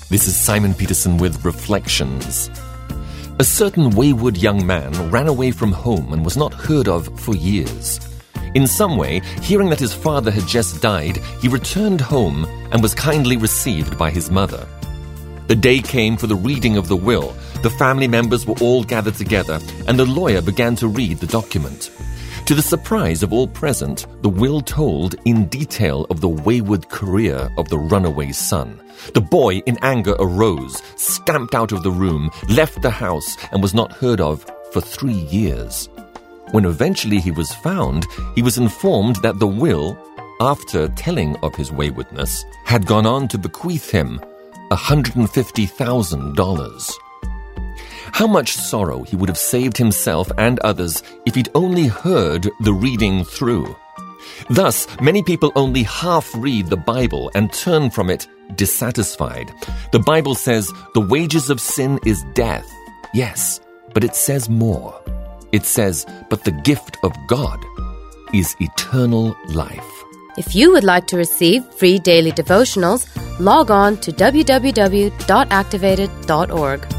This is Simon Peterson with Reflections. A certain wayward young man ran away from home and was not heard of for years. In some way, hearing that his father had just died, he returned home and was kindly received by his mother. The day came for the reading of the will. The family members were all gathered together, and the lawyer began to read the document. To the surprise of all present, the will told in detail of the wayward career of the runaway son. The boy, in anger, arose, stamped out of the room, left the house, and was not heard of for 3 years. When eventually he was found, he was informed that the will, after telling of his waywardness, had gone on to bequeath him $150,000. How much sorrow he would have saved himself and others if he'd only heard the reading through. Thus, many people only half read the Bible and turn from it dissatisfied. The Bible says the wages of sin is death. Yes, but it says more. It says, but the gift of God is eternal life. If you would like to receive free daily devotionals, log on to www.activated.org.